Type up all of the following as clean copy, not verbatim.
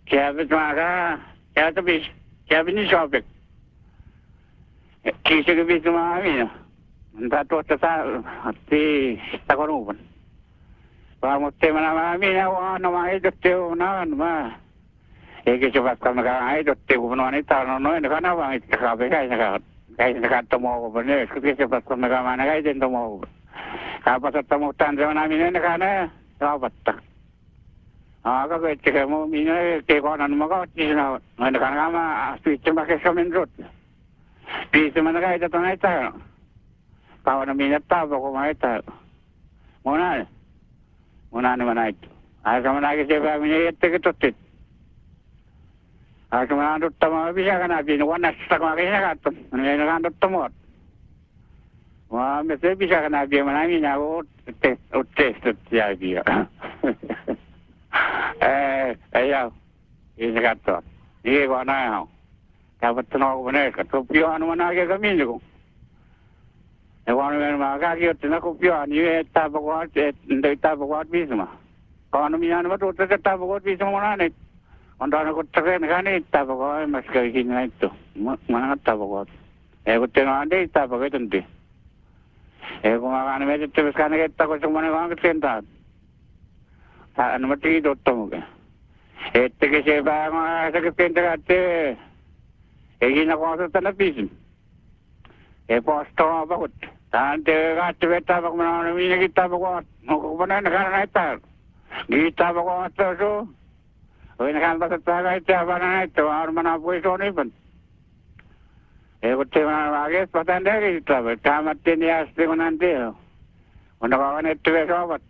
Kaya maka, kaya tapi, kaya ni shopping. Kisah ke bisu mami na. Entah tu tata, hati takonupan. Pamutte mana mami na wa na mai dotte na ma. Eke coba kami kai dotte ko mana ita no no na kana wa ita ka be kai na tomo ko bene ke coba kami ka mana kai den tomo. Apa temu tan mana mami na kana rabatta. Aga ko ite mo mina ke ko nan ma ko ti na na kana ma switch ma ke kamen rot. Bisa mana kai ta na ita. Kawan mina ta ko ma ita. Mona ni mana itu. Asa mana ke coba mina ite ke totit. Asa mana dot tama bisa kana bin wana sta ko ke na ka. Ni na dot tamo. Wah, mesti bisa kana bi mana mina o test ya dia. Ayo. Ini kata. Ini kau nak. Kau tenang benar. Kau pion mana ke kami ni ko. Kau ni mana kau tenang kau pion. Ini tak bawa, tak bawa bis mah. Kau ni mana betul tak bawa bis mana ni. Anda nak terken kan ni tak bawa masih kini itu. Mana tak bawa. Kau tenang anda tak bawa tentu. Kau makan macam tu sekarang kita kau cuma nak kental. Tak nama ti dotong ke. Ke seba ma sa kental ate. Gina ko sa tanapis. Posto bakut. Tante ka tebeta bak mana ni kita bakut. Ko mana na kana ita. Kita bakut so. Oi na kan bakut ta ita bana ita ar mana poi so ni ban. Ko te mana bages patanda ke ita. Tamat ni aste ko nante. Onda ka ne tebe so bat.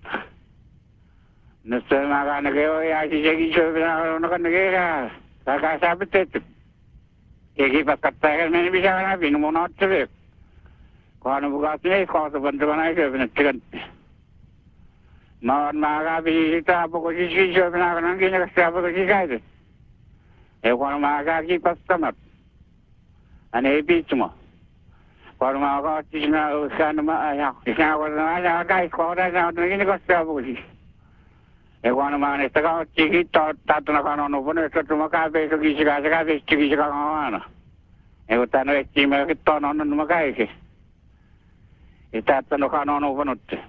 Nasa mga nagayo ya si Jackie so na nagaya kakasabi tetu kiki pakatakan meni bisa na binumunot sabi ko ano bukas ni ko sa bantu na ito pinatigan mawan mga bisita po ko si so na nang ginagasabi ko si Kaido ko ano mga kipastamat ano ibig mo ko ano mga kasi na usana maaya isang ko na guys ko na ginagasabi ko si Ewan mana istaka ciki tato na kano no pun itu cuma kafe sugi sika kafe ciki sika kawana. Ewan tano estima kita no no makai ke. Ita tato kano no pun itu.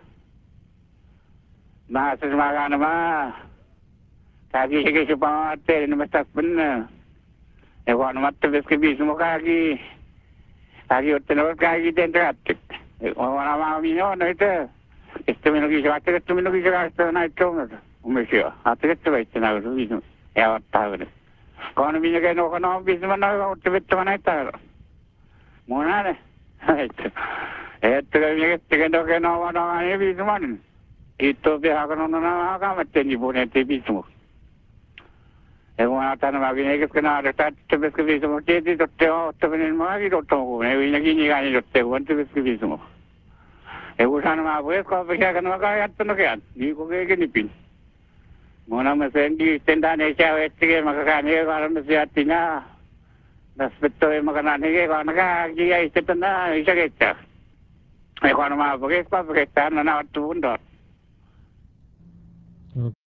Masa semakan ma. Kaki siki siapa mati ni mesti pun. Ewan mati beski bisu makaki. Kaki utte no kaki dentrat. Ewan ama mino no itu. Istimino kisah itu na itu. Umisyo. Ate ito ba ito na gusto? Ewan tayo. Kung ano binigay no kono bis man na utibit man ito. Muna na. Ito. Ito binigay tigendo keno ano ani bis man. Ito biha kono na nakakamat ni po na ito bis mo. Ewan ata na mabinigay ko na ata tibis ko bis mo. Titi toteo tabinin mo agi totoo ko. Ewan naginigan ni toteo. Ewan tibis ko bis mo. Ewan sana mabuhay ko. Bigyan ka na makayat to na kaya. Di ko kaya ganipin. Muna masendi tenda ne siya etige makakani ko alam siya tina naspetto e makanani ko naka giya isitana isa kita ay ko na mabugay pa pagkita na na tuundot